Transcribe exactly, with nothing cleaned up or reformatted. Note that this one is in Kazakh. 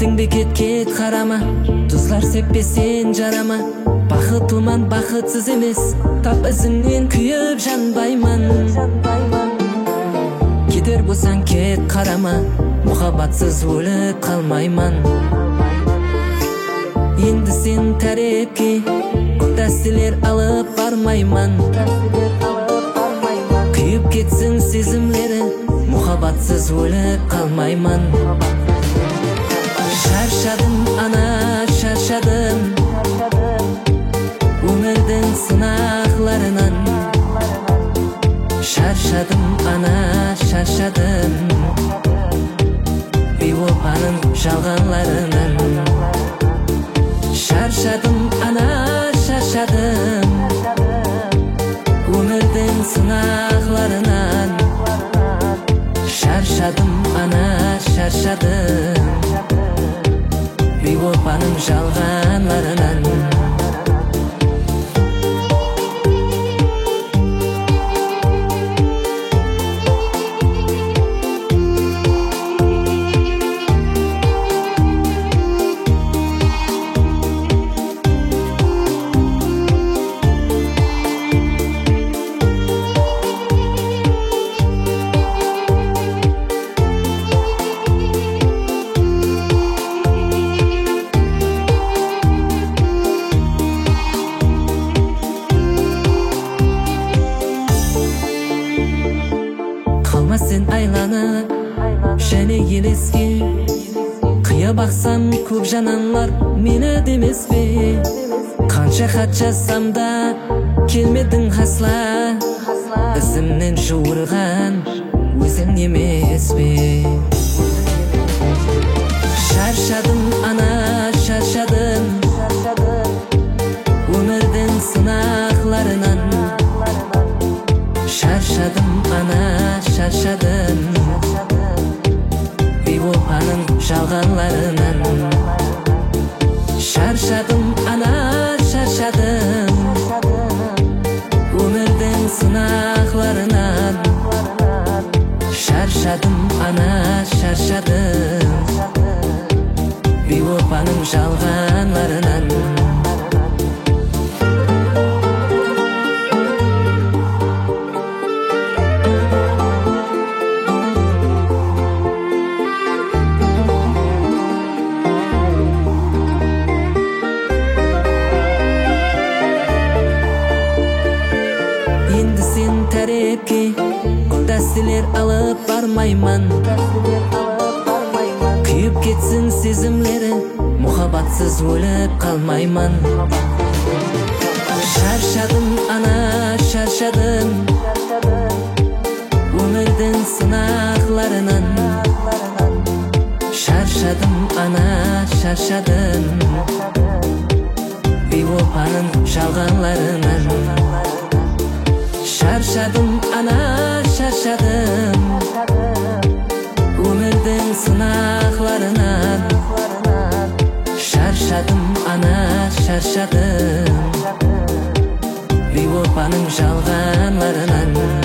бекет кет карама, тузлар сеппесен жарама. Бакыттыман бакытсыз эмес, тап изимден күйүп жанбайман. Кетер болсаң кет карама, мухаббатсыз өлүп калмайман. Енді сен тарепке дәстелер алып бармайман. Күйіп кетсін сезімлері, мухаббатсыз өліп қалмайман. Шаршадым ана, шаршадым өмірдің сынақларынан. Шаршадым ана, шаршадым бейопаның жалғанларынан. Шаршадым ана, шаршадым өмірдің сынақларынан. Шаршадым ана, шаршадым бейопаның жалғанларынан. Сен айланып, және елеске қия бақсам көп жананлар мені демес пе? Қанша хат жазсам да келмедің қасла, ізімнен жуырған өзің емес пе? Шаршадым ана, шаршадым өмірдің сынақларынан. Шаршадым ана, шаршадым бейопаның жалғанларынан. Шаршадым ана, шаршадым өмірдің сынақларынан. Шаршадым ана, шаршадым бейопаның жалғанларынан. Енді сен тарепке дәстелер алып бармайман. Күйіп кетсін сезімлері, мухаббатсыз өліп қалмайман. Шаршадым ана, шаршадым өмірдің сынақларынан. Шаршадым ана, шаршадым бейопаның жалғанларынан. Шаршадым ана, шаршадым өмірдің сынақларынан. Шаршадым ана, шаршадым бейопаның жалғанларынан.